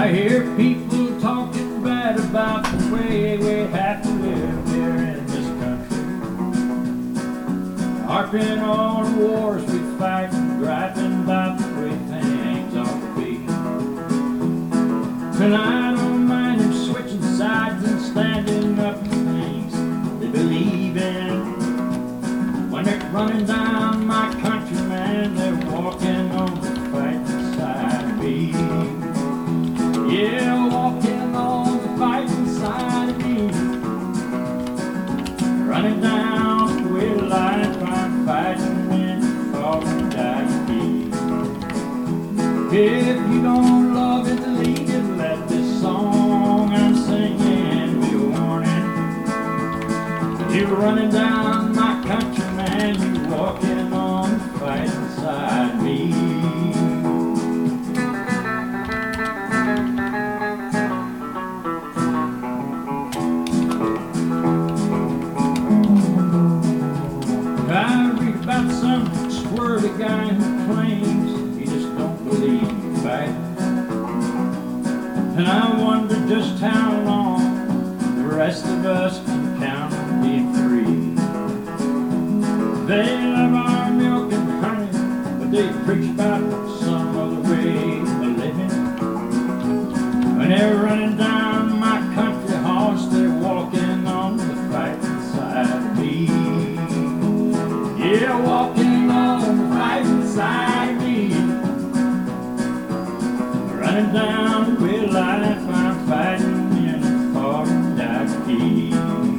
I hear people talking bad about the way we have to live here in this country, harping on the wars we fight and griping about the way things ought to be. And I don't mind them switching sides and standing up for things they believe in. When they're running down my country, man, they're walking on the fighting side of me. Yeah, walking on the fighting side of me. Running down the way life I'm fighting and falling down to me. If you don't love it, leave it. Let this song I'm singing be a warning. You're running down my country, man, you're walking on the fighting side of me. I read about some squirrely guy who claims he just don't believe in fighting. And I wonder just how long the rest of us can count on being free. They love our milk and honey, but they preach about some other way of living. When they're running down my country horse, they're walking on the fighting side of me. Yeah, walking on the fighting side of me. Running down the way life I'm fighting in a foreign dynasty.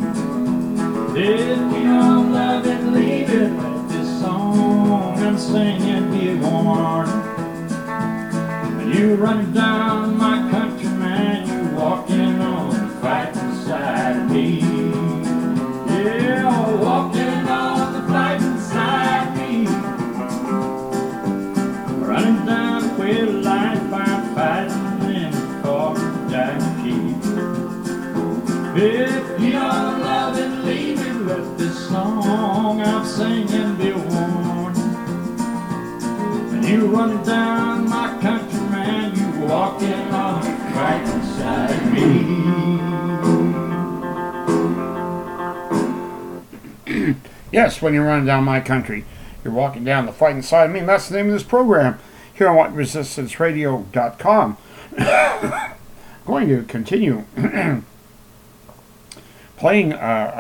If you don't love it, leave it. Let this song I'm singing be a warning. When you're running down my country, man, you're walking on the fighting side of me. Yeah, walking on the fighting side of me. Running down the way life I'm fighting in a foreign dynasty. If you don't love it, leave it. Let this song I'm singing be a warning. When you run down my country, man, you walking on the fighting side of me. Yes, when you're running down my country, you're walking down the fighting side of me. And that's the name of this program here on WhatResistanceRadio.com. Going to continue playing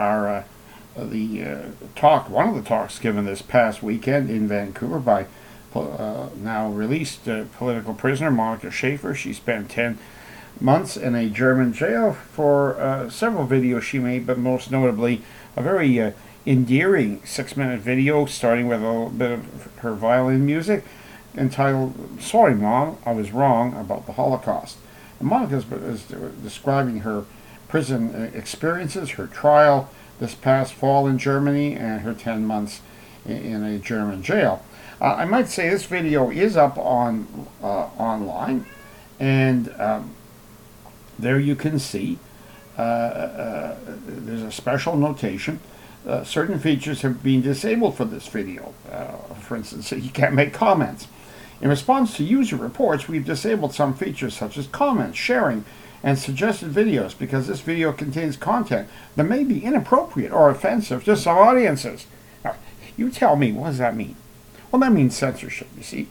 one of the talks given this past weekend in Vancouver by now released political prisoner Monica Schaefer. She spent 10 months in a German jail for several videos she made, but most notably a very endearing 6-minute video starting with a little bit of her violin music entitled "Sorry Mom, I Was Wrong About the Holocaust." And Monica is describing her prison experiences, her trial this past fall in Germany, and her 10 months in a German jail. I might say this video is up on online, and there you can see there's a special notation. Certain features have been disabled for this video. For instance, you can't make comments. In response to user reports, we've disabled some features such as comments, sharing, and suggested videos because this video contains content that may be inappropriate or offensive to some audiences. Now, you tell me, what does that mean? Well, that means censorship, you see.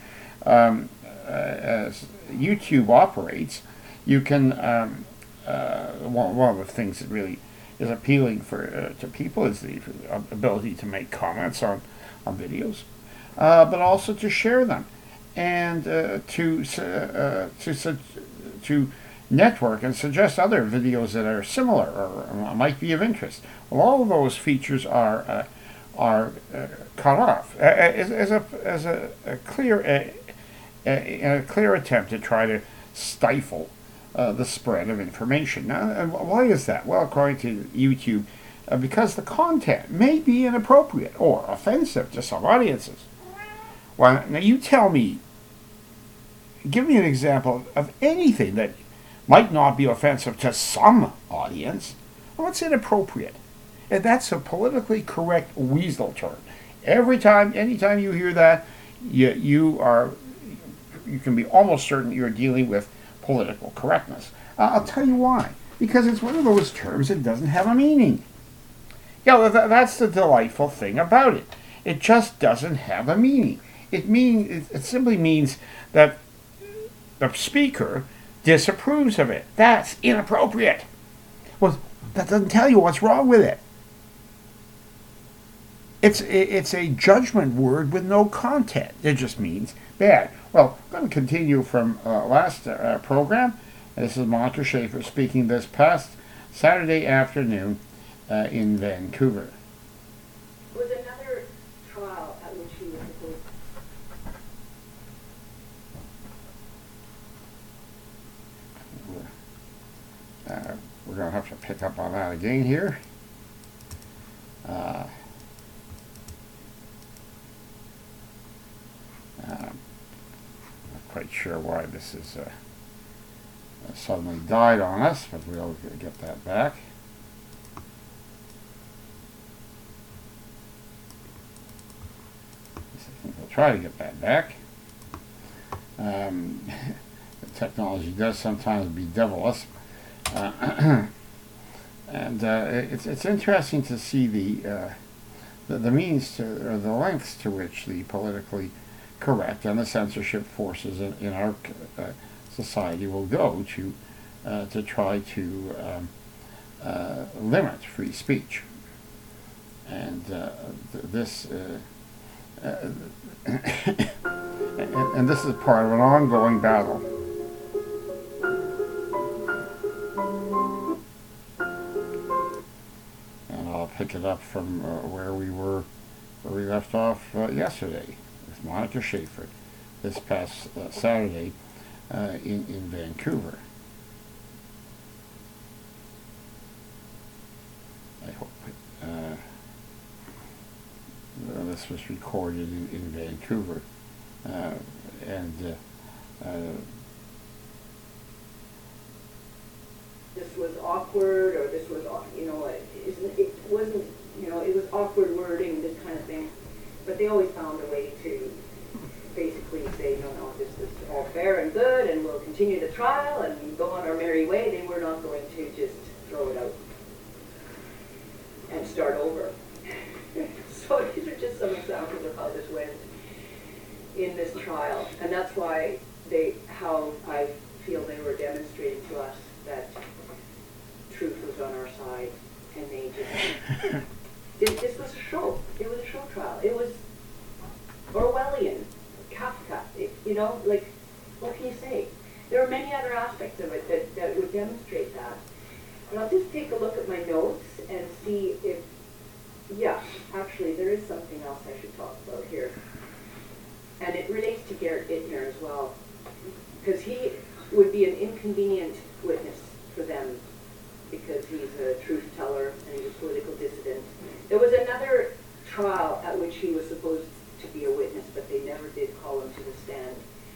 As YouTube operates, you can, one of the things that really is appealing to people is the ability to make comments on videos, but also to share them and to network and suggest other videos that are similar or might be of interest. Well, all of those features are cut off as a clear attempt to try to stifle the spread of information. Now, and why is that? Well, according to YouTube, because the content may be inappropriate or offensive to some audiences. Well, now you tell me, give me an example of anything that might not be offensive to some audience. Well, what's inappropriate? And that's a politically correct weasel term. Anytime you hear that, you can be almost certain you're dealing with political correctness. I'll tell you why. Because it's one of those terms that doesn't have a meaning. That's the delightful thing about it. It just doesn't have a meaning. It simply means that the speaker disapproves of it. That's inappropriate. Well, that doesn't tell you what's wrong with it. It's a judgment word with no content. It just means bad. Well, I'm going to continue from last program. This is Monica Schaefer speaking this past Saturday afternoon in Vancouver. Was another trial at which he was supposed we're going to have to pick up on that again here. Not quite sure why this is suddenly died on us, but we'll get that back. I think we'll try to get that back. The technology does sometimes be devilish. And it's interesting to see the means to, or the lengths to which the politically correct and the censorship forces in our society will go to try to limit free speech. And this and this is part of an ongoing battle. I'll pick it up from where we left off yesterday with Monica Schaefer this past Saturday in Vancouver. I hope this was recorded in Vancouver, this was awkward, or this was, it wasn't, it was awkward wording, this kind of thing. But they always found a way to basically say, no, this is all fair and good, and we'll continue the trial and go on our merry way. They were not going to just throw it out and start over. So these are just some examples of how this went in this trial. And that's why how I feel they were demonstrating to us that truth was on our side, and they just this was a show. It was a show trial. It was Orwellian, Kafka. What can you say? There are many other aspects of it that would demonstrate that. But I'll just take a look at my notes and see if, actually there is something else I should talk about here. And it relates to Garrett Ittner as well, because he would be an inconvenient witness for them, because he's a truth teller and he's a political dissident. There was another trial at which he was supposed to be a witness, but they never did call him to the stand.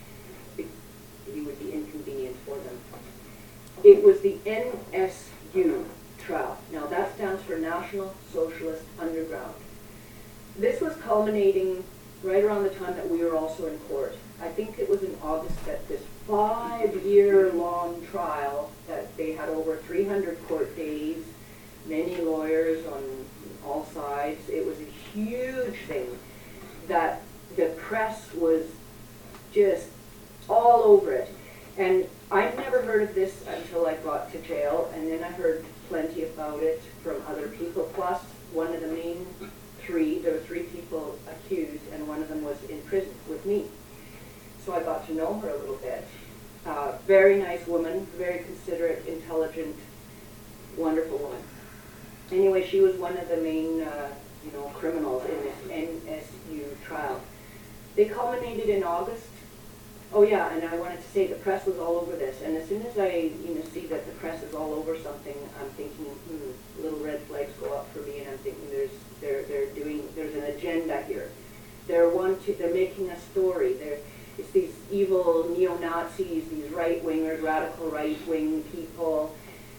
He would be inconvenient for them. It was the NSU trial. Now that stands for National Socialist Underground. This was culminating right around the time that we were also in court. I think it was in August that this 5-year-long trial that they had over 300 court days, many lawyers on all sides. It was a huge thing that the press was just all over it. And I'd never heard of this until I got to jail, and then I heard plenty about it from other people. Plus, one of the main there were 3 people accused, and one of them was in prison with me. So I got to know her a little bit. Very nice woman, very considerate, intelligent, wonderful woman. Anyway, she was one of the main, criminals in this NSU trial. They culminated in August. Oh yeah, and I wanted to say the press was all over this. And as soon as I, see that the press is all over something, I'm thinking, little red flags go up for me, and I'm thinking there's an agenda here. They're making a story. It's these evil neo-Nazis, these right-wingers, radical right-wing people.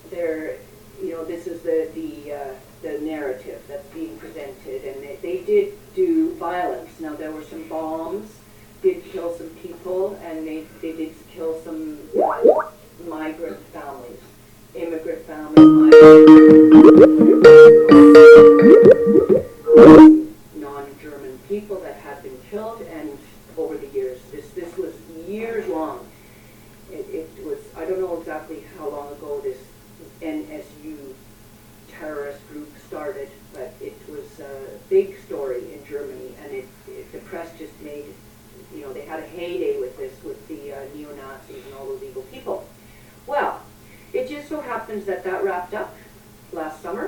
This is the narrative that's being presented, and they did do violence. Now there were some bombs, did kill some people, and they did kill some migrant families, immigrant families, non-German people that had been killed, and over the years, this was years long. It was, I don't know exactly how long ago this NSU terrorist group started, but it was a big story in Germany, and the press just made, they had a heyday with this, with the neo-Nazis and all those evil people. Well, it just so happens that wrapped up last summer.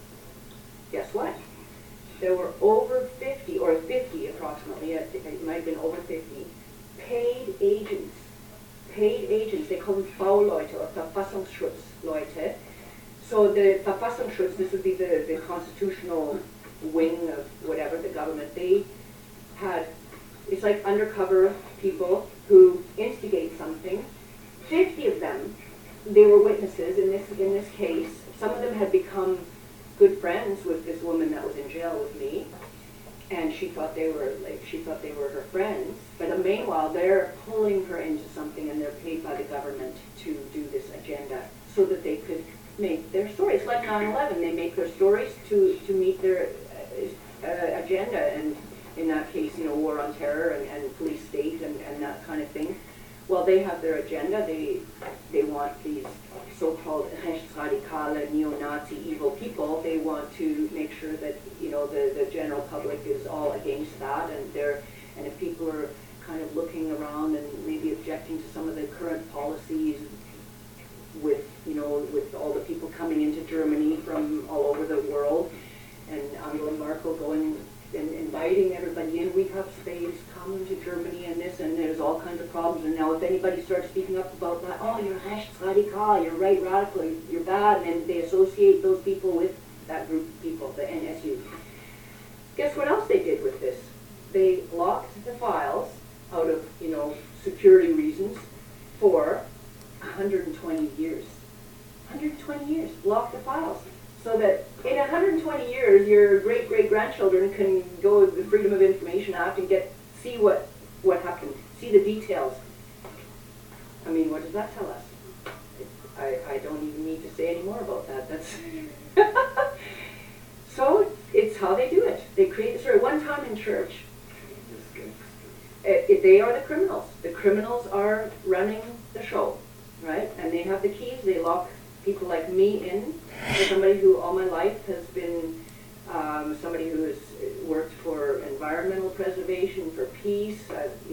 Guess what? There were over 50, or 50 approximately, it might have been over 50, paid agents. They call them V-Leute or Verfassungsschutzleute. So the Verfassungsschutz, this would be the constitutional wing of whatever, the government, they had, it's like undercover people who instigate something. 50 of them, they were witnesses in this case. Some of them had become good friends with this woman that was in jail with me, and she thought they were her friends. But meanwhile, they're pulling her into something, and they're paid by the government to do this agenda so that they could make their stories. Like 9/11, they make their stories to meet their agenda, and in that case, war on terror and police state and that kind of thing. Well, they have their agenda. They want these so-called rechtsradikale, neo-Nazi, evil people. They want to make sure that the general public is all against that, and if people are kind of looking around and maybe objecting to some of the current policies with all the people coming into Germany from all over the world, and Angela Merkel going and inviting everybody in, we have space, come to Germany and this, and there's all kinds of problems. And now if anybody starts speaking up about that, oh, you're rechtsradikal, you're right radical, you're bad, and then they associate those people with that group of people, the NSU. Guess what else they did with this? They locked the files out of, security reasons for 120 years. 120 years, lock the files. So that in 120 years, your great-great-grandchildren can go to the Freedom of Information Act and see what happened, see the details. I mean, what does that tell us? I don't even need to say any more about that. That's so it's how they do it. They create the story. One time in church, they are the criminals. The criminals are running the show, right? And they have the keys. They lock people like me in. For somebody who all my life has been somebody who has worked for environmental preservation, for peace,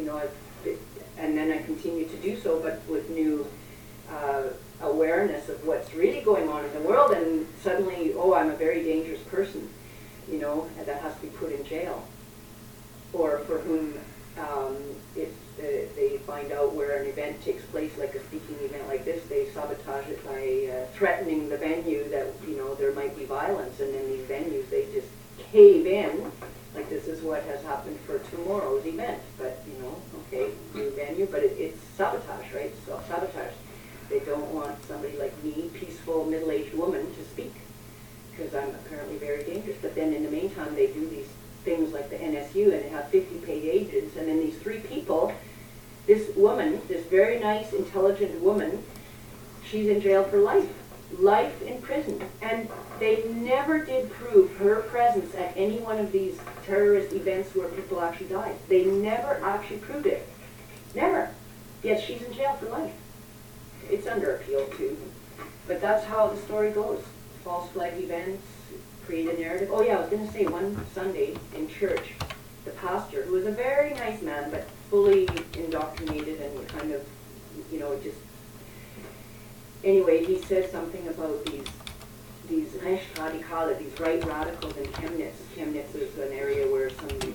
and then I continue to do so, but with new awareness of what's really going on in the world, and suddenly, I'm a very dangerous person, and that has to be put in jail. Or for whom, if they find out where an event takes place, like a speaking event like this, they sabotage it by threatening the venue that, there might be violence, and then these venues, they just cave in, like this is what has happened for tomorrow's event, but, okay, new venue, but it's sabotage, right? So sabotage. They don't want somebody like me, peaceful, middle-aged woman, to speak, because I'm apparently very dangerous. But then in the meantime, they do these things like the NSU, and they have 50 paid agents, and then these 3 people, this woman, this very nice, intelligent woman, she's in jail for life in prison. And they never did prove her presence at any one of these terrorist events where people actually died. They never actually proved it. Never. Yet she's in jail for life. It's under appeal too. But that's how the story goes. False flag events, create a narrative. Oh yeah, I was going to say, one Sunday in church, the pastor, who was a very nice man, but fully indoctrinated and kind of, just... Anyway, he said something about these rechtsradikale, these right radicals in Chemnitz. Chemnitz is an area where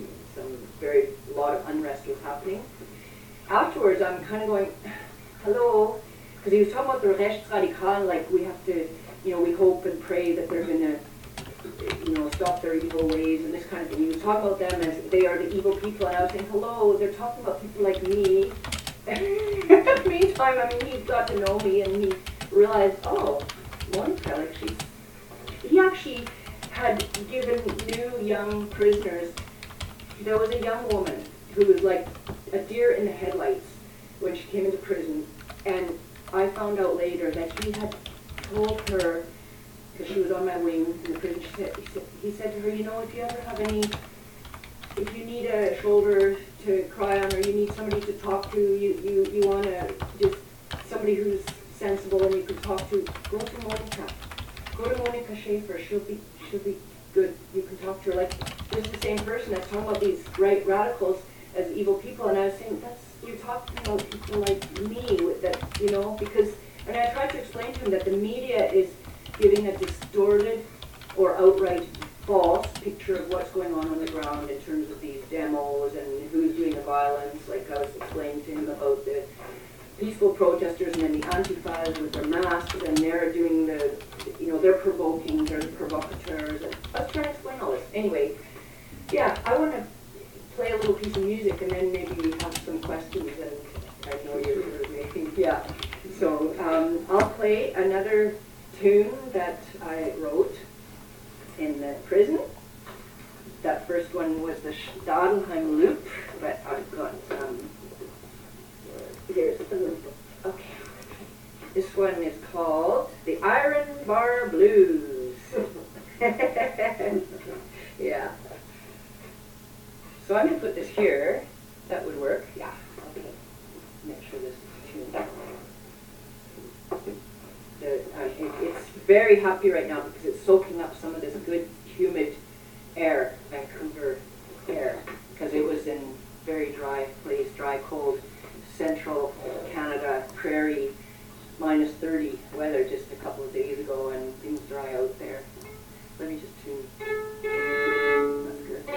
a lot of unrest was happening. Afterwards, I'm kind of going, hello, because he was talking about the rechtsradikale, like we have to, we hope and pray that they're going to, stop their evil ways and this kind of thing. He was talking about them as they are the evil people, and I was saying, hello, they're talking about people like me. Meantime, he got to know me, and he realized, Monica, he actually had given new young prisoners. There was a young woman who was like a deer in the headlights when she came into prison, and I found out later that he had told her, because she was on my wing in the prison, he said to her, you know, if you ever have any, if you need a shoulder to cry on, or you need somebody to talk to, you want to just, somebody who's sensible and you can talk to, go to Monica. Go to Monica Schaefer, she'll be good, you can talk to her. Like, this is the same person that's talking about these right radicals as evil people, and I was saying, you're talking about people like me, with that, you know, because, and I tried to explain to him that the media is giving a distorted or outright false picture of what's going on the ground in terms of these demos and who's doing the violence. Like I was explaining to him about the peaceful protesters and then the Antifas with their masks, and they're doing the, you know, they're provoking, they're the provocateurs. And I was trying to explain all this. Anyway, yeah, I want to play a little piece of music and then maybe we have some questions, and I know you're making, yeah. So I'll play another tune that I wrote in the prison. That first one was the Stadelheim Loop, but I've got here's the loop. Okay. This one is called The Iron Bar Blues. Yeah. So I'm going to put this here. That would work. Yeah. Okay. Make sure this is tuned. It's very happy right now because it's soaking up some of this good humid air, Vancouver air, because it was in very dry place, dry, cold, central Canada, prairie, minus 30 weather just a couple of days ago, and things dry out there. Let me just tune. That's good.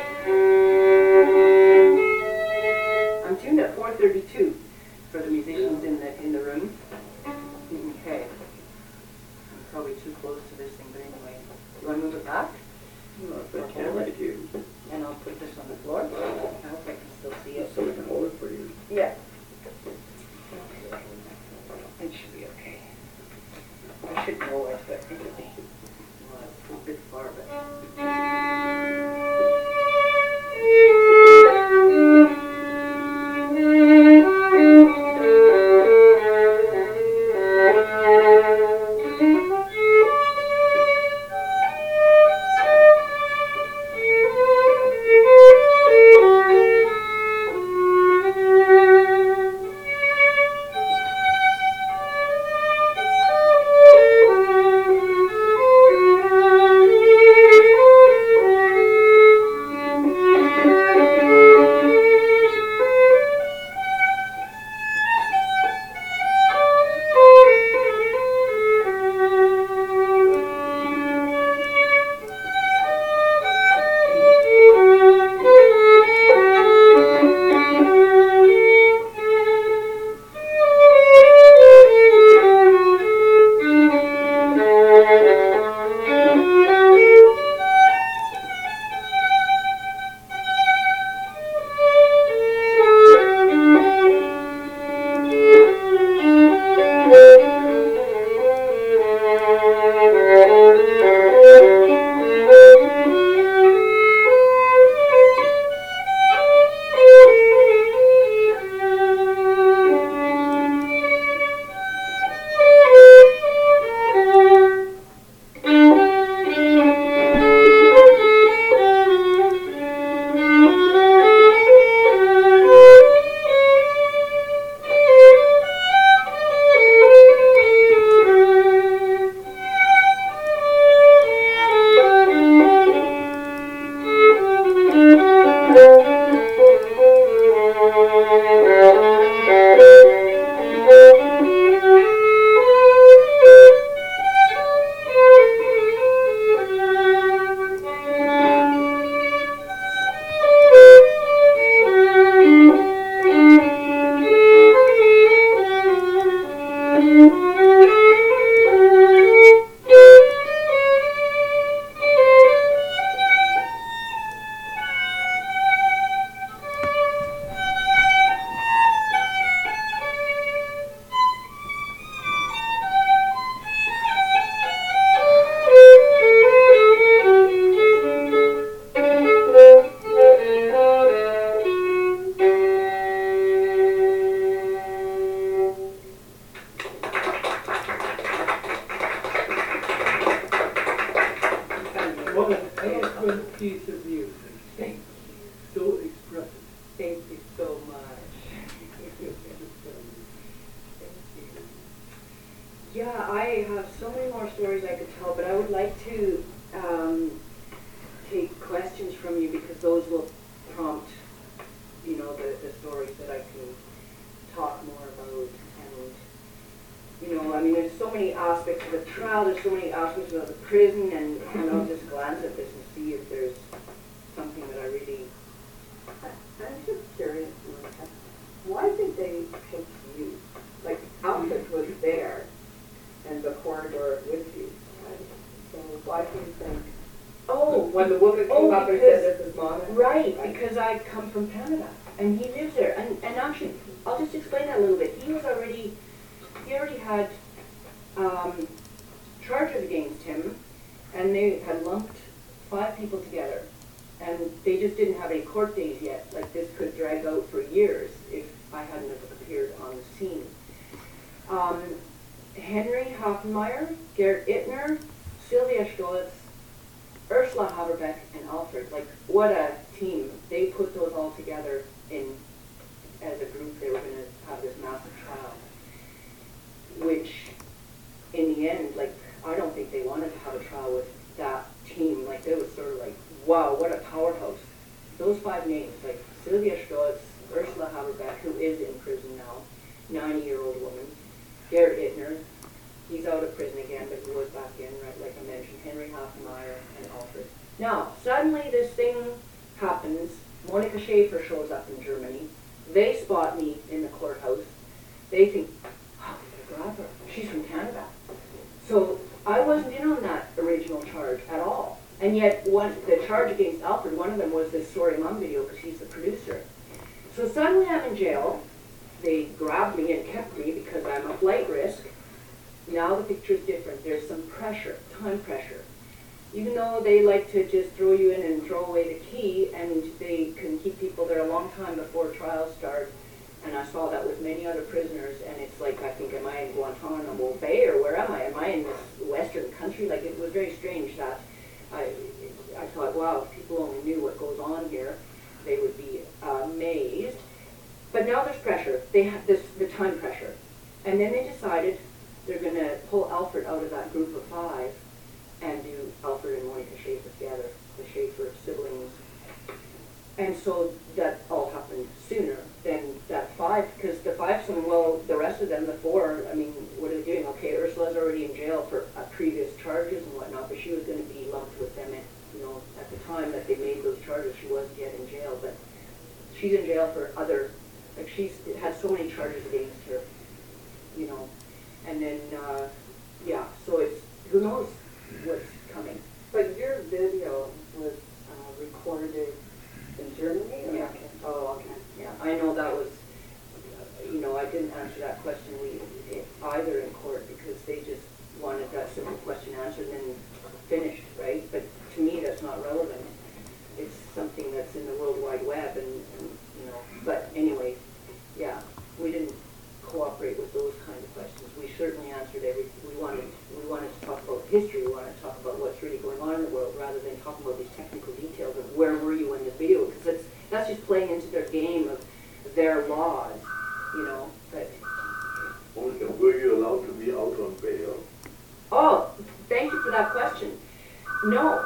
I'm tuned at 432 for the musicians in the room. Okay. I'm probably too close to this thing, but anyway. You want to move it back? No, if I can, I do. And I'll put this on the floor. I hope I can still see it. So we can hold it for you. Yeah. It should be okay. I should know it, but anyway. Well, it's a bit far, but piece of music. Thank you. So expressive. Thank you so much. Yeah, I have so many more stories I could tell, but I would like to take questions from you because those will prompt, you know, the stories that I can talk more about. And, you know, I mean, there's so many aspects of the trial, there's so many aspects of the prison, and I'll just glance at this and see if there's something that I really... I'm just curious, Monica, why did they pick you? Like, Alfred was there, and the corridor with you, right? So why do you think, Oh, when the woman came up and said, this is Monica? right, because I come from Canada, and he lives there. And actually, I'll just explain that a little bit. He already had charges against him, and they had lumped 5 people together. And they just didn't have any court days yet. Like, this could drag out for years if I hadn't have appeared on the scene. Henry Hoffenmeyer, Gerd Ittner, Sylvia Stolz, Ursula Haberbeck, and Alfred. Like, what a team. They put those all together as a group. They were going to have this massive trial, which in the end, like, I don't think they wanted to have a trial with that team. Like, it was sort of like, wow, what a powerhouse. Those 5 names, like Sylvia Stolz, Ursula Haberbeck, who is in prison now, 90-year-old woman, Gerd Ittner, he's out of prison again, but he was back in, right, like I mentioned, Henry Hoffenmeyer, and Alfred. Now, suddenly this thing happens. Monika Schäfer shows up in Germany. They spot me in the courthouse. They think, oh, we gotta grab her. She's from Canada. So I wasn't in on that original charge at all. And yet, the charge against Alfred, one of them was this Sorry Mom video, because he's the producer. So suddenly I'm in jail. They grabbed me and kept me because I'm a flight risk. Now the picture's different. There's some pressure, time pressure. Even though they like to just throw you in and throw away the key, and they can keep people there a long time before trials start. And I saw that with many other prisoners, and it's like, I think, am I in Guantanamo Bay, or where am I? Am I in this Western country? Like, it was very strange that I thought, wow, if people only knew what goes on here, they would be amazed. But now there's pressure. They have the time pressure. And then they decided they're going to pull Alfred out of that group of 5 and do Alfred and Monika Schäfer together, the Schäfer siblings. And so that all happened sooner than that 5, because the 5 said, well, the rest of them, the 4, I mean, what are they doing? Okay, Ursula's already in jail for previous charges and whatnot, but she was going to be lumped with them. And, you know, at the time that they made those charges, she wasn't yet in jail, but she's in jail for other, like, she's had so many charges against her, you know. And then, yeah, so it's, who knows what's coming. But your video was recorded in Germany? Or? Yeah. Oh, okay. Yeah, I know that was, you know, I didn't answer that question either in court, because they just wanted that simple question answered and then finished, right? But to me, that's not relevant. It's something that's in the World Wide Web, and you know. But anyway, yeah, we didn't cooperate with those kind of questions. We certainly answered everything. We wanted to talk about history. We wanted to talk about what's really going on in the world, rather than talking about these technical details of where were you in this video, because that's just playing into their game of their laws, you know. But Monica, were you allowed to be out on bail? oh, thank you for that question. No,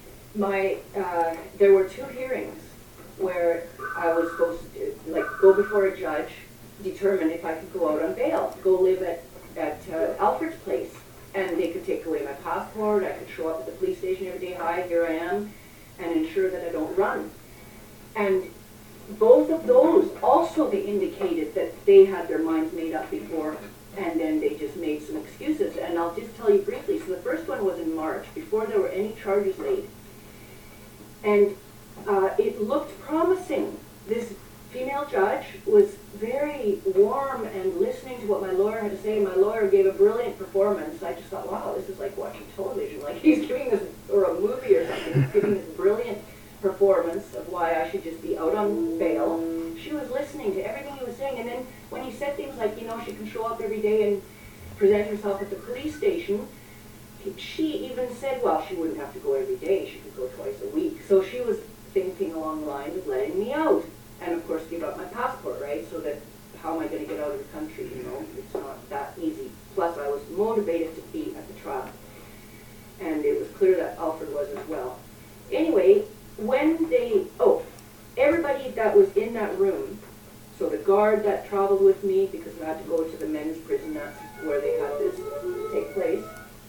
there were 2 hearings where I was supposed to go before a judge, determine if I could go out on bail, go live at Alfred's place, and they could take away my passport. I could show up at the police station every day. Hi, here I am, and ensure that I don't run. And both of those also, they indicated that they had their minds made up before, and then they just made some excuses. And I'll just tell you briefly. So the first one was in March, before there were any charges laid, and it looked promising. This female judge was very warm and listening to what my lawyer had to say. My lawyer gave a brilliant performance. I just thought, wow, this is like watching television. Like, he's giving this, or a movie or something, he's giving this brilliant performance of why I should just be out on bail. She was listening to everything he was saying, and then when he said things like, you know, she can show up every day and present herself at the police station, she even said, well, she wouldn't have to go every day, she could go twice a week. So she was thinking along the lines of letting me out. And of course give up my passport, right? So that, how am I going to get out of the country, you know? It's not that easy. Plus I was motivated to be at the trial. And it was clear that Alfred was as well. Anyway, when they, everybody that was in that room, so the guard that traveled with me, because I had to go to the men's prison, that's where they had this take place.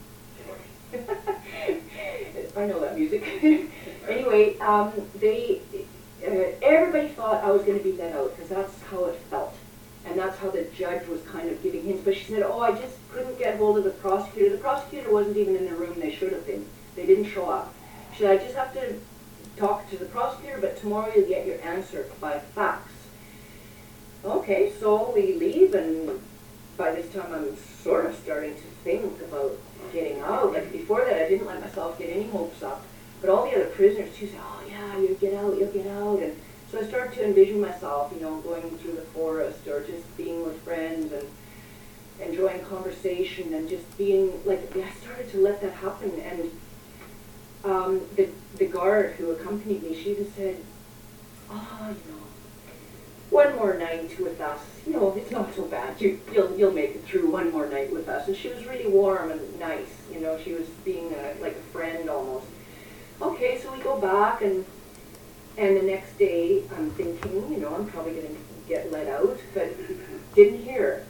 I know that music. Anyway, everybody thought I was going to be let out, because that's how it felt. And that's how the judge was kind of giving hints. But she said, I just couldn't get hold of the prosecutor. The prosecutor wasn't even in the room. They should have been. They didn't show up. She said, I just have to talk to the prosecutor, but tomorrow you'll get your answer by fax. Okay, so we leave, and by this time I'm sort of starting to think about getting out. Like before that, I didn't let myself get any hopes up. But all the other prisoners too said, yeah, you'll get out. And so I started to envision myself, going through the forest or just being with friends and enjoying conversation and just being like, I started to let that happen. And the guard who accompanied me, she just said, one more night with us, it's not so bad. You'll make it through one more night with us. And she was really warm and nice, she was being like a friend almost. Okay, so we go back, and the next day I'm thinking, I'm probably going to get let out, but didn't hear.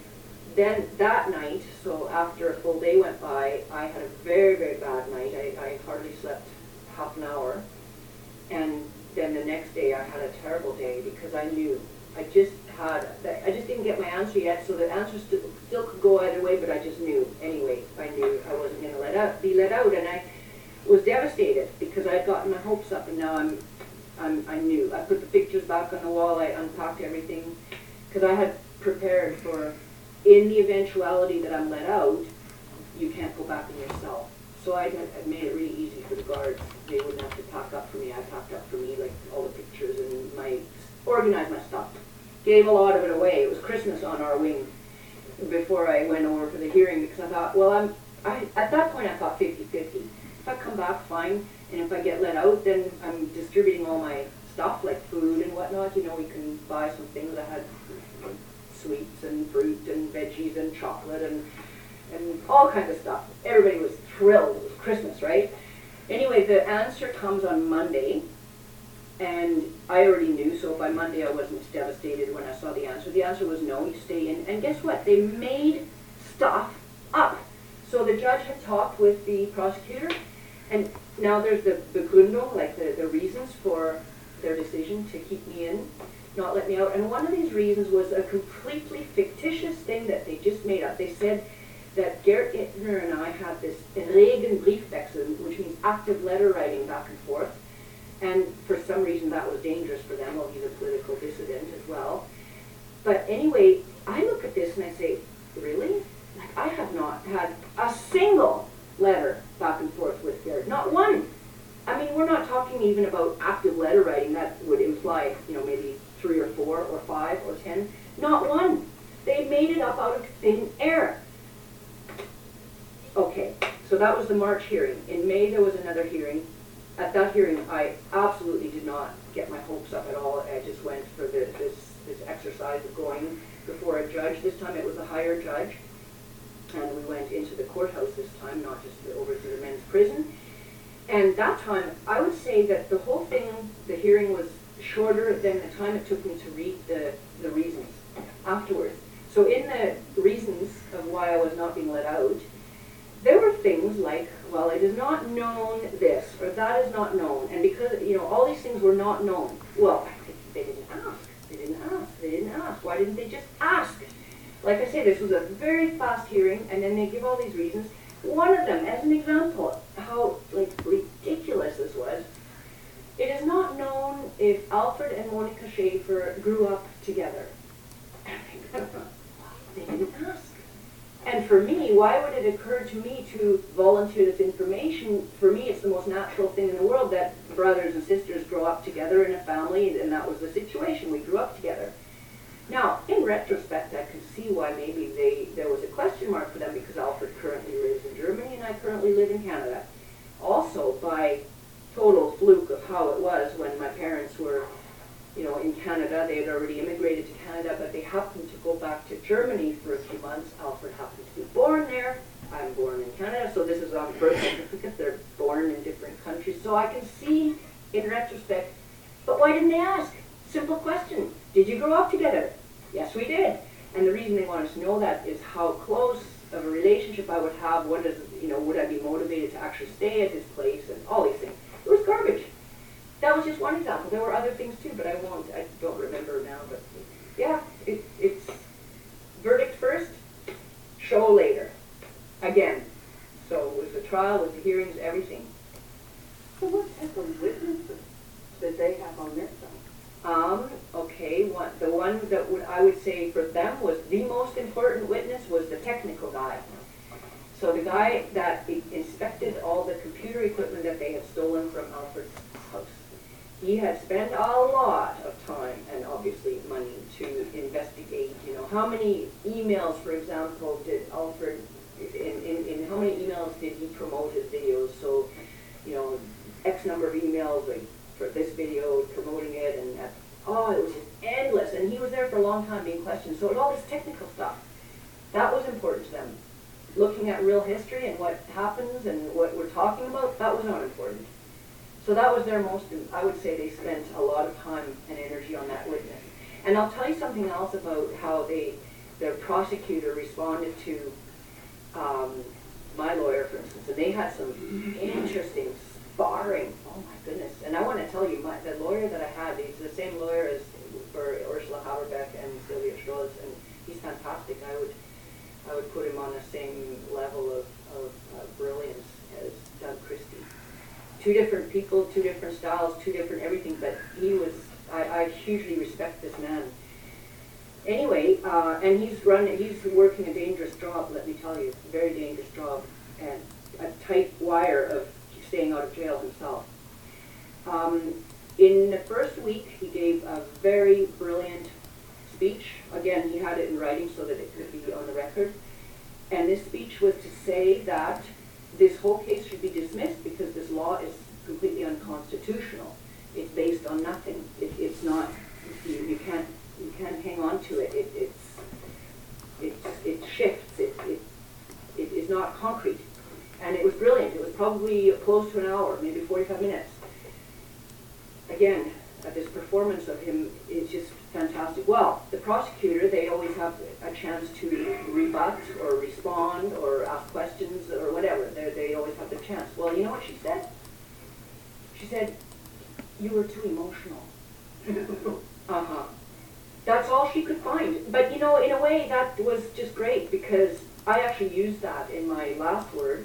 Then that night, so after a full day went by, I had a very, very bad night. I hardly slept half an hour. And then the next day I had a terrible day because I knew. I just didn't get my answer yet, so the answer still could go either way, but I just knew. Anyway, I knew I wasn't going to be let out, and I was devastated because I had gotten my hopes up, and now I knew. I put the pictures back on the wall, I unpacked everything, because I had prepared for, in the eventuality that I'm let out, you can't go back in your cell. So I made it really easy for the guards. They wouldn't have to pack up for me. I packed up for me, like all the pictures and organized my stuff. Gave a lot of it away. It was Christmas on our wing before I went over for the hearing, because I thought, at that point I thought 50-50. If I come back, fine, and if I get let out, then I'm distributing all my stuff, like food and whatnot. We can buy some things. I had sweets and fruit and veggies and chocolate and all kinds of stuff. Everybody was thrilled. It was Christmas, right? Anyway, the answer comes on Monday, and I already knew, so by Monday I wasn't devastated when I saw the answer. The answer was no, you stay in. And guess what? They made stuff up. So the judge had talked with the prosecutor, and now there's the begründung, like the reasons for their decision to keep me in, not let me out. And one of these reasons was a completely fictitious thing that they just made up. They said that Gert Ittner and I had this regen Briefwechsel, which means active letter writing back and forth. And for some reason that was dangerous for them. Well, he's a political dissident as well. But anyway, I look at this and I say, really? Like, I have not had a single letter back and forth with Gert. Not one. I mean, we're not talking even about active letter writing. That would imply, maybe 3 or 4 or 5 or 10. Not one. They made it up out of thin air. Okay, so that was the March hearing. In May, there was another hearing. At that hearing, I absolutely did not get my hopes up at all. I just went for this exercise of going before a judge. This time it was a higher judge. And we went into the courthouse this time, not just over to the men's prison. And that time, I would say that the whole thing, the hearing was shorter than the time it took me to read the reasons afterwards. So in the reasons of why I was not being let out, there were things like, well, it is not known this, or that is not known. And because, all these things were not known, well, they didn't ask. They didn't ask. Why didn't they just ask? Like I say, this was a very fast hearing, and then they give all these reasons. One of them, as an example, how ridiculous this was, it is not known if Alfred and Monika Schaefer grew up together. They didn't ask. And for me, why would it occur to me to volunteer this information? For me, it's the most natural thing in the world that brothers and sisters grow up together in a family, and that was the situation. We grew up together. Now, in retrospect, I can see why maybe there was a question mark for them, because Alfred currently lives in Germany, and I currently live in Canada. Also by total fluke of how it was when my parents were, you know, in Canada. They had already immigrated to Canada, but they happened to go back to Germany for a few months. Alfred happened to be born there. I'm born in Canada, so this is on birth certificate. They're born in different countries. So I can see in retrospect, but why didn't they ask? Simple question. Did you grow up together? Yes, we did. And the reason they want us to know that is how close of a relationship I would have. What is, you know, would I be motivated to actually stay at his place and all these things. It was garbage. That was just one example. There were other things too, but I don't remember now. But yeah, it's verdict first, show later. Again. So with the trial, with the hearings, everything. So what type of witnesses did they have on their side? Okay, the one that I would say for them was the most important witness was the technical guy. So the guy that inspected all the computer equipment that they had stolen from Alfred's house. He had spent a lot of time and obviously money to investigate, you know, how many emails, for example, did Alfred, in how many emails did he promote his videos? So, you know, X number of emails like, for this video, promoting it, and it was just endless. And he was there for a long time being questioned. So it was all this technical stuff. That was important to them. Looking at real history and what happens and what we're talking about, that was not important. So that was their most, I would say they spent a lot of time and energy on that witness. And I'll tell you something else about how the prosecutor responded to my lawyer, for instance, and they had some interesting sparring. Oh my goodness. And I want to tell you, the lawyer that I had, he's the same lawyer as for Ursula Haberbeck and Sylvia Strauss, and he's fantastic. I would put him on the same level of brilliance as Doug Christie. Two different people, two different styles, two different everything, but he was, I hugely respect this man. Anyway, and he's working a dangerous job, let me tell you, a very dangerous job, and a tight wire of staying out of jail himself. In the first week, he gave a very brilliant speech. Again, he had it in writing so that it could be on the record. And this speech was to say that this whole case should be dismissed because this law is completely unconstitutional. It's based on nothing. It's not. You can't hang on to it. It shifts. It is not concrete. And it was brilliant. It was probably close to an hour, maybe 45 minutes. Again, this performance of him is just fantastic. Well, the prosecutor, they always have a chance to rebut or respond or ask questions or whatever. They always have the chance. Well, you know what she said? She said, "You were too emotional." Uh-huh. That's all she could find. But, you know, in a way, that was just great because I actually used that in my last word.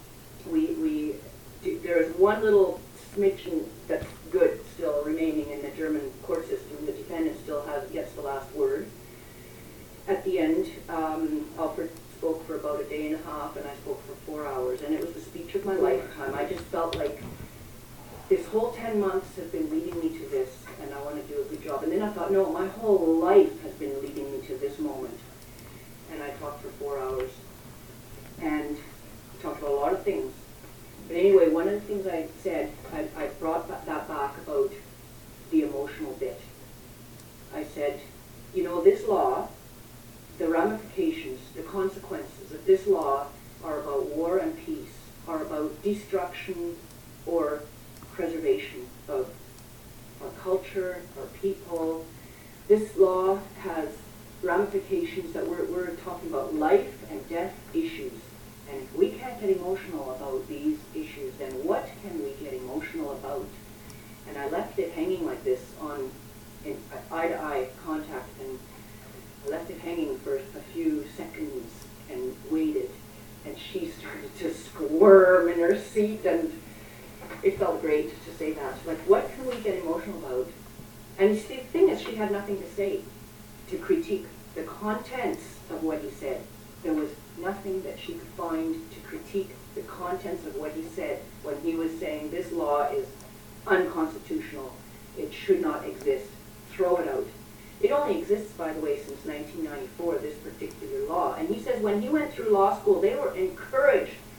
There's one little smidgen that's good still remaining in the German court system. The defendant still gets the last word. At the end, Alfred spoke for about a day and a half, and I spoke for 4 hours, and it was the speech of my lifetime. I just felt like this whole 10 months has been leading me to this, and I want to do a good job. And then I thought, no, my whole life has been leading me to this moment. And I talked for 4 hours, and talked about a lot of things. But anyway, one of the things I said, I brought that back about the emotional bit. I said, you know, this law, the ramifications, the consequences of this law are about war and peace, are about destruction or preservation of our culture, our people. This law has ramifications that we're talking about life and death issues. And if we can't get emotional about these issues, then what can we get emotional about? And I left it hanging like this in eye-to-eye contact, and I left it hanging for a few seconds and waited. And she started to squirm in her seat, and it felt great to say that. Like, what can we get emotional about? And the thing is, she had nothing to say to critique the contents of what he said. There was nothing that she could find to critique the contents of what he said when he was saying this law is unconstitutional. It should not exist. Throw it out. It only exists, by the way, since 1994, this particular law. And he says when he went through law school, they were encouraged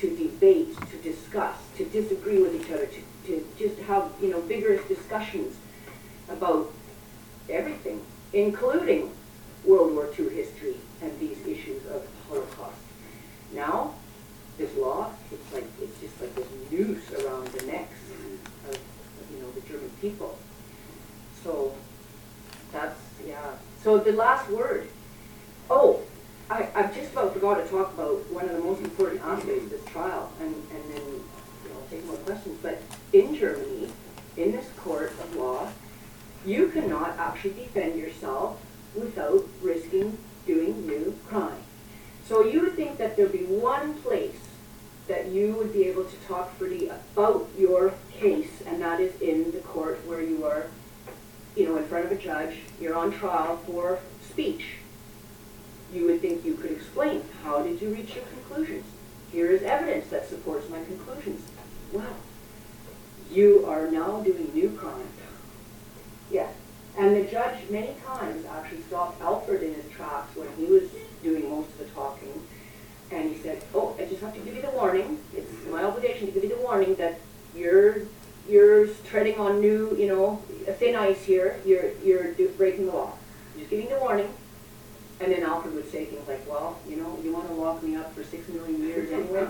to debate, to discuss, to disagree with each other, to just have, vigorous discussions about everything, including World War II history and these issues of Holocaust. Now, this law, it's just like this noose around the necks of the German people. So that's, yeah. So the last word. Oh, I've just about forgot to talk about one of the most important aspects of this trial, and then I'll take more questions. But in Germany, in this court of law, you cannot actually defend yourself without risking doing new crime. So you would think that there'd be one place that you would be able to talk freely about your case, and that is in the court where you are, in front of a judge, you're on trial for speech. You would think you could explain, how did you reach your conclusions? Here is evidence that supports my conclusions. Well, you are now doing new crime. Yeah. And the judge many times actually stopped Alfred in his tracks when he was doing most of the talking. And he said, oh, I just have to give you the warning. It's my obligation to give you the warning that you're treading on new, thin ice here. You're breaking the law. I'm just giving you the warning. And then Alfred would say things like, well, you want to lock me up for 6 million years anyway?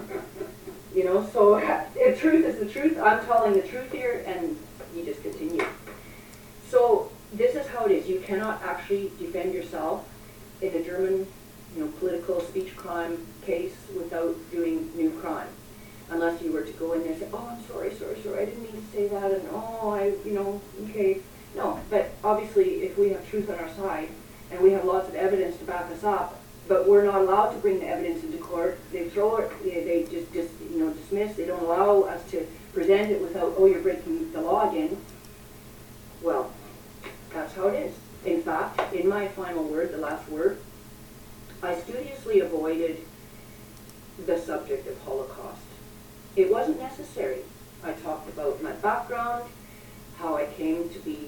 So the truth is the truth. I'm telling the truth here, and you just continue. So this is how it is. You cannot actually defend yourself in a German, political speech crime case without doing new crime. Unless you were to go in there and say, oh, I'm sorry, I didn't mean to say that, and okay. No, but obviously if we have truth on our side, and we have lots of evidence to back us up, but we're not allowed to bring the evidence into court, they throw it, they just dismiss, they don't allow us to present it without, oh, you're breaking the law again. Well, that's how it is. In fact, in my final word, the last word, I studiously avoided the subject of Holocaust. It wasn't necessary. I talked about my background, how I came to be,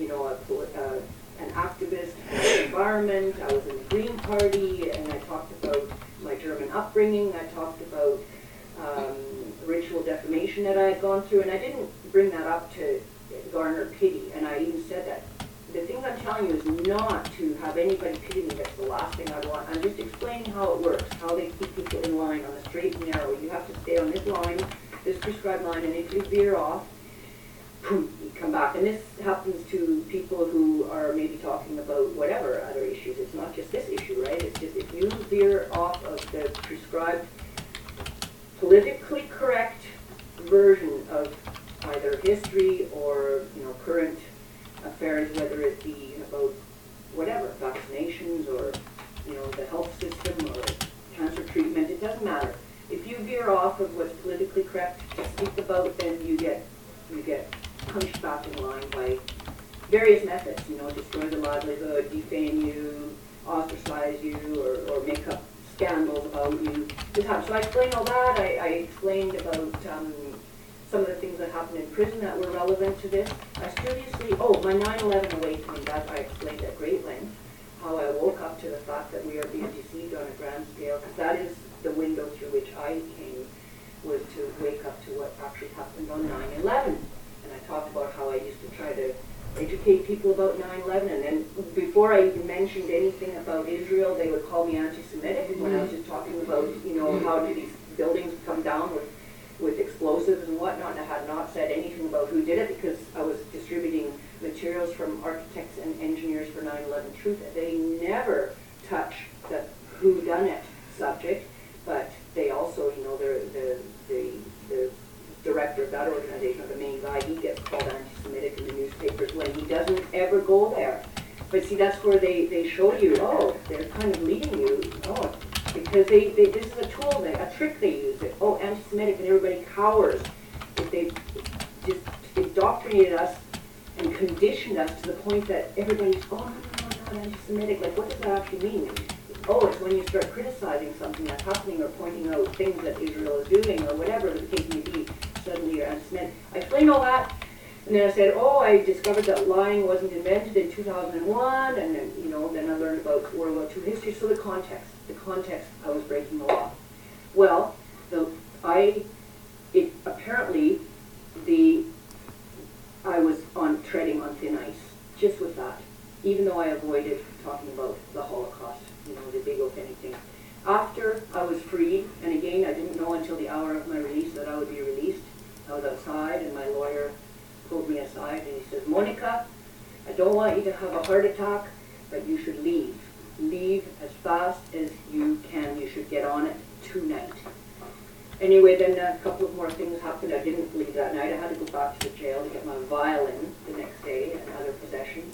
an activist for the environment. I was in the Green Party, and I talked about my German upbringing. I talked about ritual defamation that I had gone through, and I didn't bring that up to garner pity, and I even said that. The thing I'm telling you is not to have anybody pity me. That's the last thing I want. I'm just explaining how it works, how they keep people in line on a straight and narrow. You have to stay on this line, this prescribed line, and if you veer off, you come back. And this happens to people who are maybe talking about whatever other issues. It's not just this issue, right? It's just if you veer off of the prescribed, politically correct version of either history or current affairs, whether it be about whatever, vaccinations or the health system or cancer treatment, it doesn't matter. If you veer off of what's politically correct to speak about, then you get punched back in line by various methods, destroy the livelihood, defame you, ostracize you, or make up scandals about you. So I explained all that. I explained about some of the things that happened in prison that were relevant to this. I studiously, my 9/11 awakening, that I explained at great length, how I woke up to the fact that we are being deceived on a grand scale, because that is the window through which I came, was to wake up to what actually happened on 9/11. And I talked about how I used to try to educate people about 9/11, and then before I even mentioned anything about Israel, they would call me anti-Semitic when I was just talking about, how do these buildings come down with explosives and whatnot, and I had not said anything about who did it because I was distributing materials from architects and engineers for 9/11 Truth. They never touch the whodunit subject, but they also, the director of that organization, or the main guy, he gets called anti-Semitic in the newspapers when he doesn't ever go there. But see, that's where they show you, they're kind of leading you, because this is a tool, a trick they use. Anti-Semitic, and everybody cowers. They've just indoctrinated us and conditioned us to the point that everybody's, no, anti-Semitic. Like, what does that actually mean? It's when you start criticizing something that's happening or pointing out things that Israel is doing or whatever the case may be, suddenly you're anti-Semitic. I explained all that, and then I said, I discovered that lying wasn't invented in 2001, and then, then I learned about World War II history. So the context, I was breaking the law. Well, apparently I was treading on thin ice just with that, even though I avoided talking about the Holocaust, the big opening thing. After I was freed, and again, I didn't know until the hour of my release that I would be released. I was outside, and my lawyer pulled me aside, and he says, Monica, I don't want you to have a heart attack, but you should leave. Leave as fast as you can. You should get on it tonight. Anyway, then a couple of more things happened. I didn't leave that night. I had to go back to the jail to get my violin the next day and other possessions.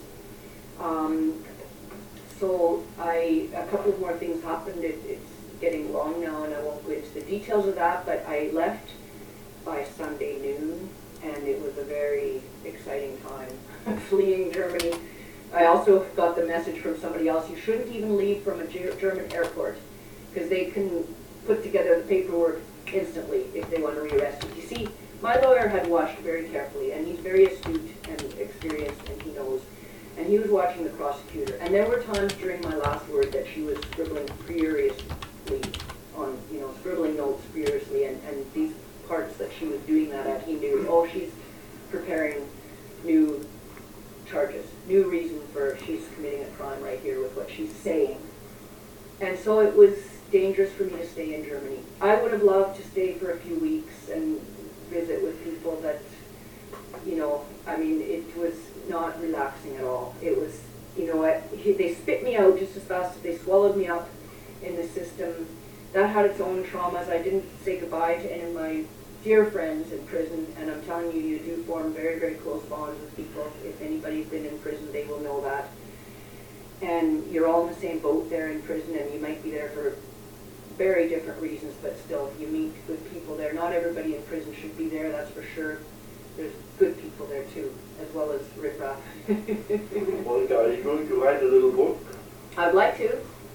So a couple of more things happened. It's getting long now, and I won't go into the details of that, but I left by Sunday noon, and it was a very exciting time fleeing Germany. I also got the message from somebody else, you shouldn't even leave from a German airport, because they can put together the paperwork instantly if they want to rearrest you. You see, my lawyer had watched very carefully, and he's very astute and experienced, and he knows. And he was watching the prosecutor. And there were times during my last word that she was scribbling furiously on, scribbling notes furiously, and these parts that she was doing that at, he knew, oh, she's preparing new charges, new reason for she's committing a crime right here with what she's saying. And so it was dangerous for me to stay in Germany. I would have loved to stay for a few weeks and visit with people that, it was not relaxing at all. It was, they spit me out just as fast as they swallowed me up in the system. That had its own traumas. I didn't say goodbye to any of my dear friends in prison, and I'm telling you, you do form very, very close bonds with people. If anybody's been in prison, they will know that. And you're all in the same boat there in prison, and you might be there for very different reasons, but still, you meet good people there. Not everybody in prison should be there, that's for sure. There's good people there too, as well as riffraff. Monica, are you going to write a little book? I'd like to.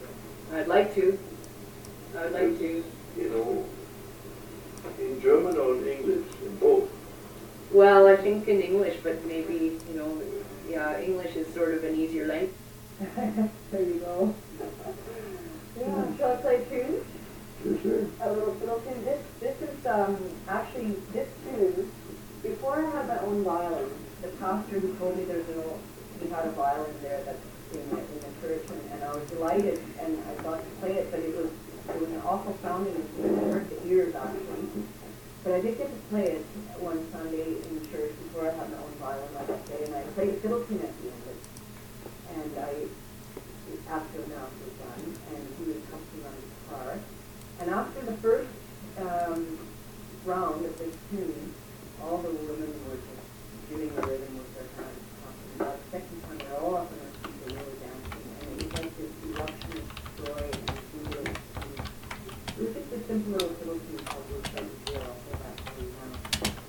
In German or in English? In both? Well, I think in English, but maybe, English is sort of an easier language. There you go. Yeah, shall I play a tune? Sure. A little fiddle tune. This is actually this tune. Before I had my own violin, the pastor who told me he had a violin there that's in the church, and I was delighted, and I got to play it, but it was an awful sounding instrument. It hurt the ears actually. But I did get to play it one Sunday in church before I had my own violin, like I say, and I played a fiddle tune at the end of it. And after the mass was done, and he was accompanied on his guitar. And after the first round of this tune, all the women were just giving the rhythm with their hands. By the second time, they're all up on their feet, they were dancing, and it was like this eruption of joy and feeling. It was just a simple little fiddle tune called "We're Friends Here." I'll play that for you now.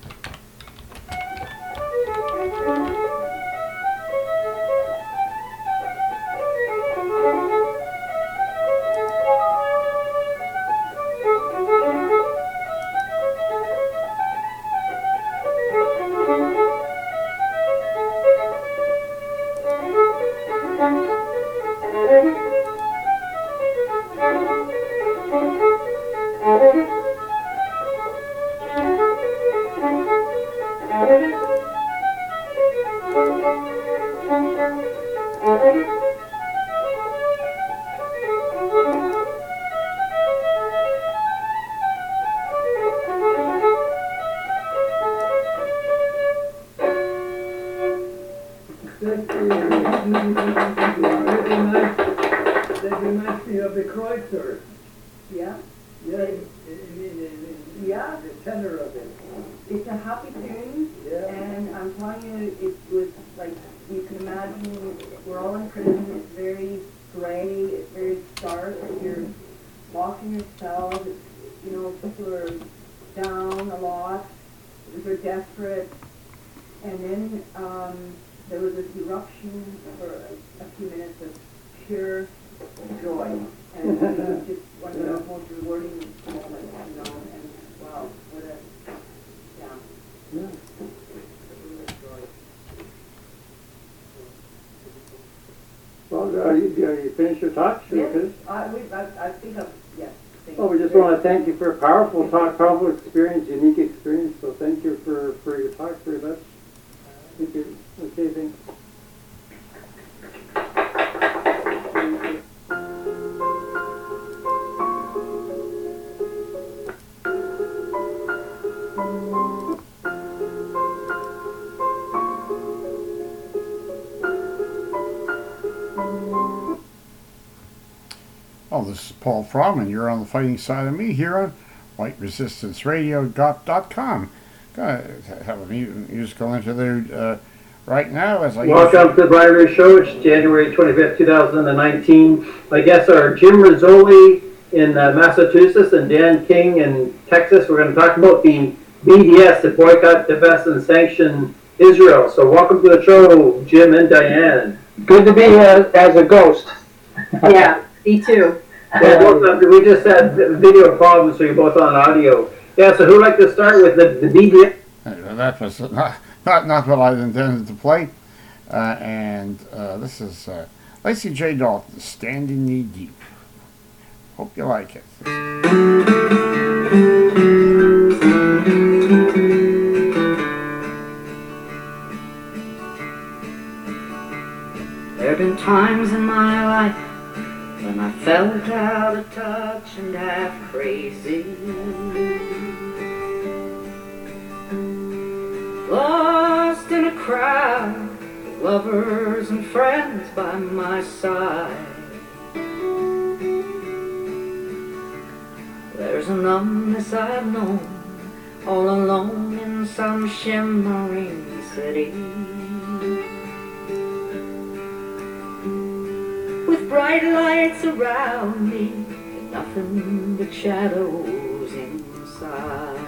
That reminds me of the Kreutzer. Yeah? Yeah, Yeah. the tenor of it. It's a happy tune, Yeah. and I'm telling you, it was like, you can imagine, we're all in prison, it's very gray, it's very dark, you're walking yourself, people are down a lot, they're desperate, and then there was this eruption for a few minutes of pure joy, and it was just one of the most rewarding moments, and wow, what a, yeah. Yeah. Well, are you finished your talk? Yes, Lucas? I think I've, yes, thank Well, we just want to thank you for a powerful talk, powerful experience, unique experience. So thank you for your talk very much. Thank you. Okay, thanks. Oh, this is Paul Fromm, and you're on the fighting side of me here on WhiteResistanceRadio.com. Gonna have a musical interlude right now as I Welcome to the Brian Ray Show. It's January 25th, 2019. My guests are Jim Rizzoli in Massachusetts and Dan King in Texas. We're going to talk about the BDS, the Boycott, Divest, and Sanction Israel. So welcome to the show, Jim and Diane. Good to be here as a ghost. Yeah, me too. We just had video problems, so you're both on audio. Yeah, so who'd like to start with the BDS? That was not what I intended to play. This is Lacey J. Dalton, Standing Knee Deep. Hope you like it. There have been times in my life when I felt out of touch and half crazy, lost in a crowd of lovers and friends by my side. There's a numbness I've known, all alone in some shimmering city, with bright lights around me and nothing but shadows inside.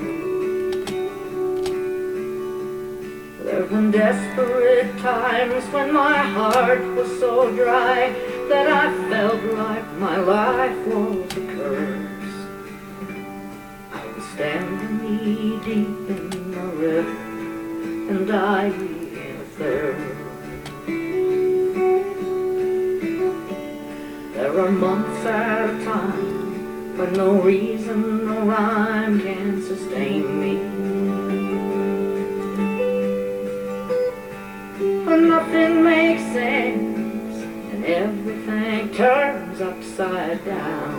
There have been desperate times when my heart was so dry that I felt like my life was a curse. I was standing knee deep in the river and I in a thirst. There are months at a time when no reason, no rhyme can sustain me, when nothing makes sense and everything turns upside down.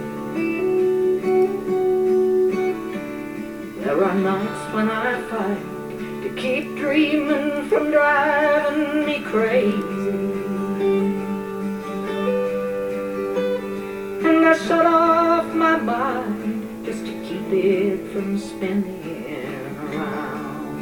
There are nights when I fight to keep dreaming from driving me crazy, and I shut off my mind just to keep it from spinning around.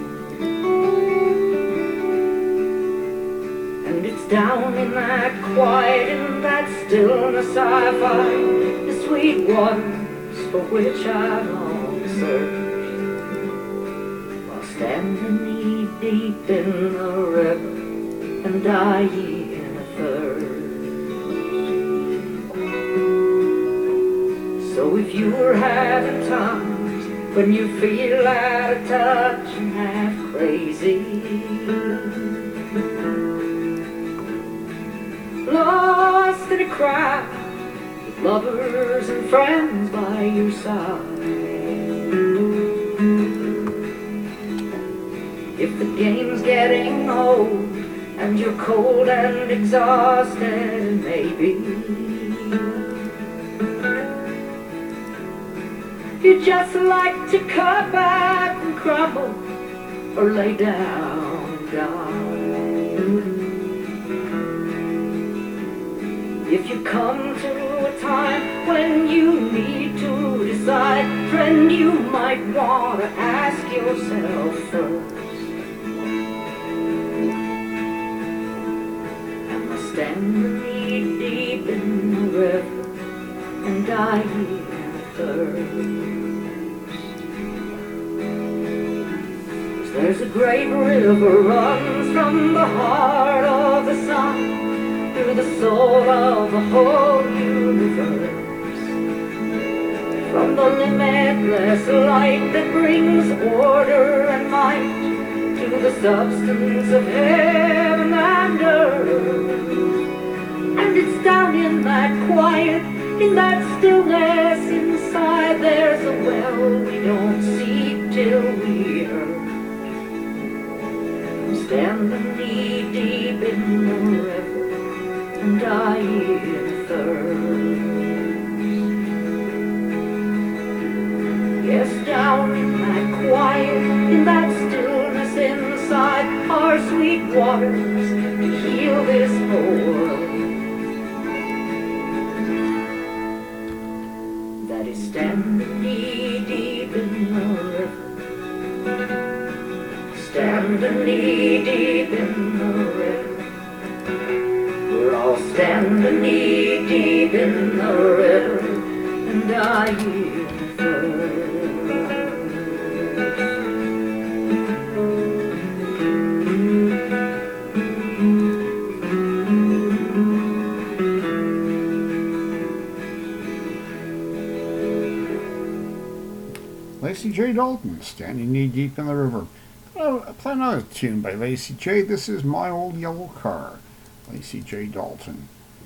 And it's down in that quiet, in that stillness I find the sweet waters for which I long search, while standing knee deep in the river and dying in a thirst. So if you're having times when you feel out of touch and half crazy, lost in a crowd with lovers and friends by your side, if the game's getting old and you're cold and exhausted, maybe you just like to cut back and crumble or lay down and die. If you come to a time when you need to decide, friend, you might want to ask yourself first, am I standing knee deep in the river and dying in a thirst? There's a great river runs from the heart of the sun through the soul of the whole universe, from the limitless light that brings order and might to the substance of heaven and earth. And it's down in that quiet, In that stillness inside, there's a well we don't see till we hurt. I'm standing knee deep in the river and dying of thirst. Yes, down in that quiet, in that stillness inside, are sweet waters to heal this whole world. That is standing knee deep in the river, standing knee deep in the river. We're all standing knee deep in the river and dying of thirst. Lacey J. Dalton, standing knee deep in the river. Oh, I play another tune by Lacey J. This is My Old Yellow Car. Lacey J. Dalton.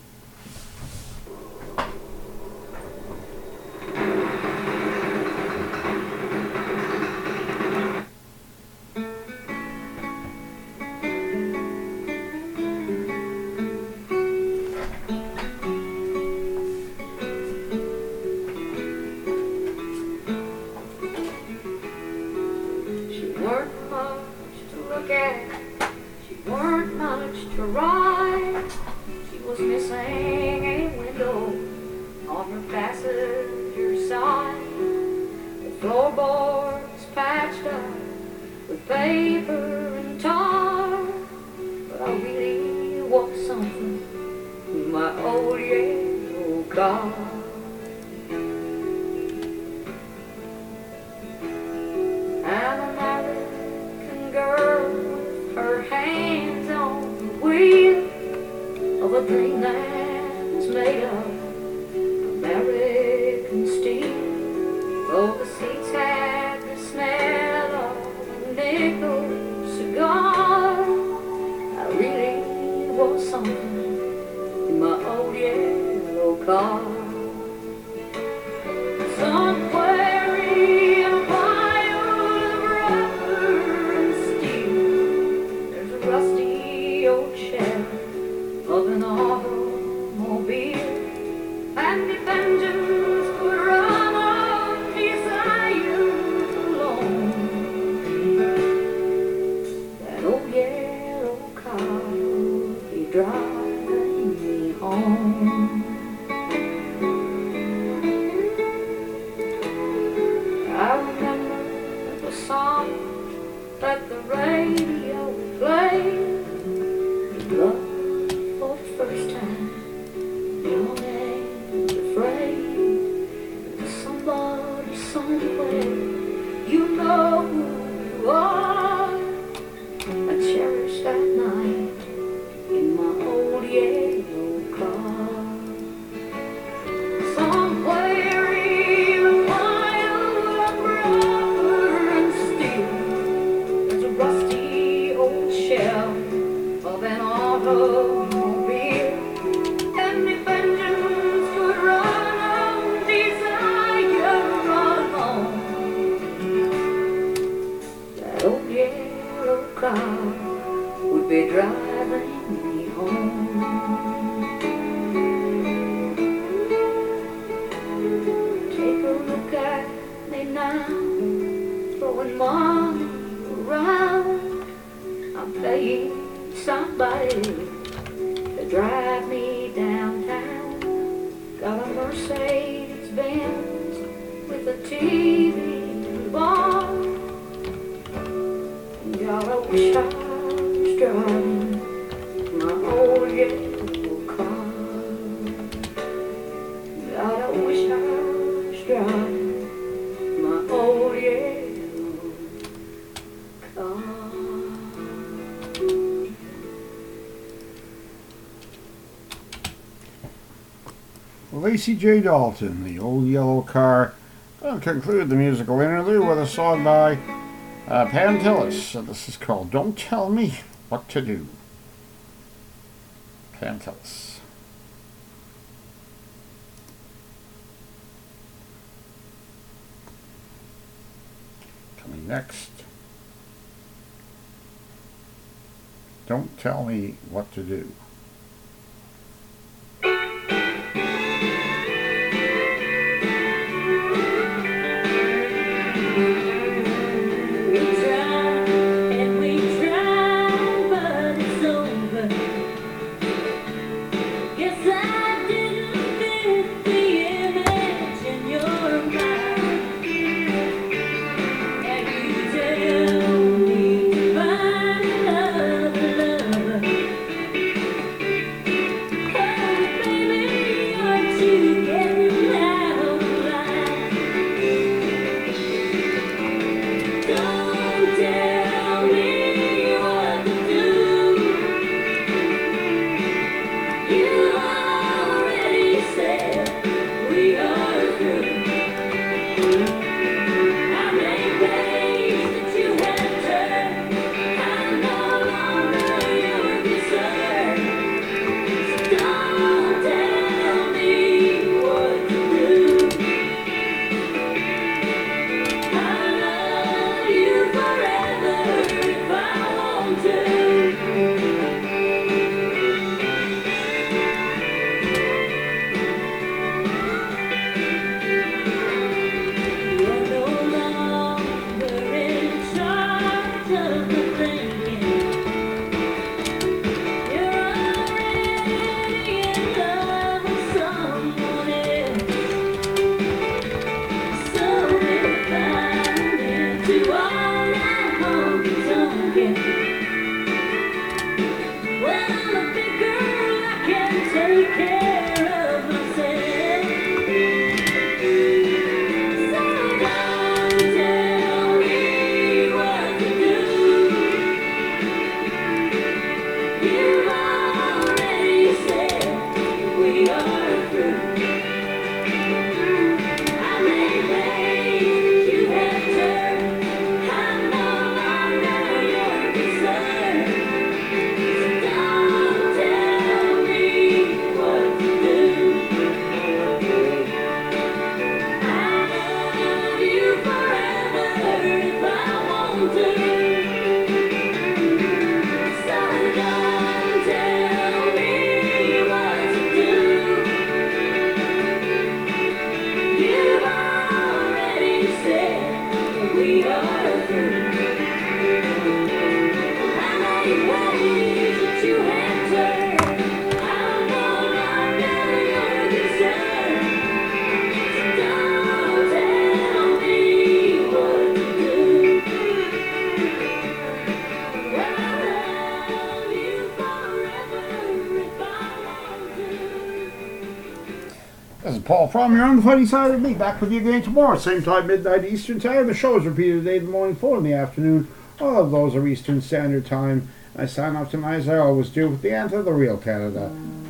Lacey J. Dalton, The Old Yellow Car. I'll conclude the musical interlude with a song by Pam Tillis. This is called Don't Tell Me What to Do. Pam Tillis. next. Don't tell me what to do. This is Paul from You're on the Funny Side of Me. Back with you again tomorrow, same time, midnight Eastern Time. The show is repeated today in the morning, 4 in the afternoon. All of those are Eastern Standard Time. I sign off tonight as I always do with the anthem of the real Canada.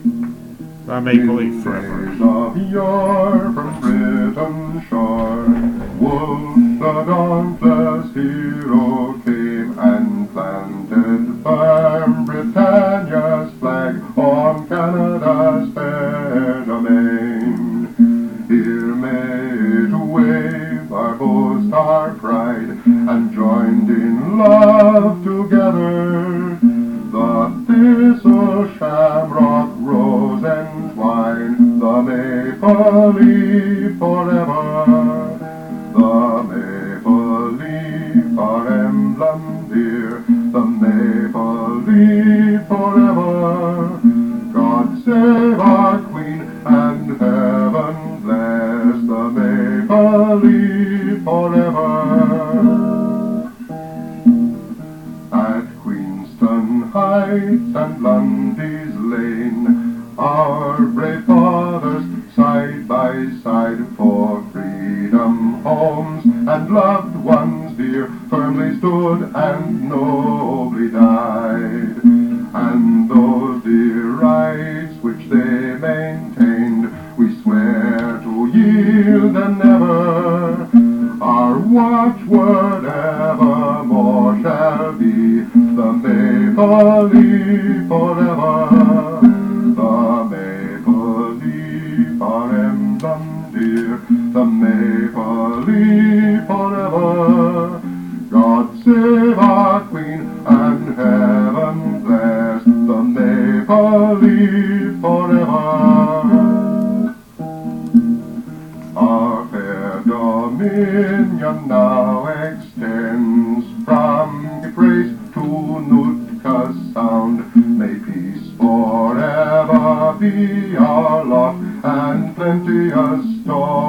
The Maple Leaf Forever. Of yore from Britain's shore, Wolfe the dauntless hero came and planted firm Britannia's flag on Canada's fair domain. Here made to wave our boast, our pride, and joined in love together. The thistle, shamrock, rose, and twine, the maple leaf forever. The maple leaf, our emblem dear, the maple leaf forever. God save our Queen, and heaven bless the maple leaf forever. At Queenston Heights and Lundy's Lane, our brave fathers side by side for freedom, homes, and loved ones dear firmly stood and nobly died. And those dear rights which they maintained, we swear to yield and never. Our watchword evermore shall be the maple leaf forever. The maple leaf, our emblem dear, the maple leaf forever. save our Queen, and heaven bless the maple leaf forever. Our fair dominion now extends from Ypres to Nootka Sound. May peace forever be our lot, and plenteous store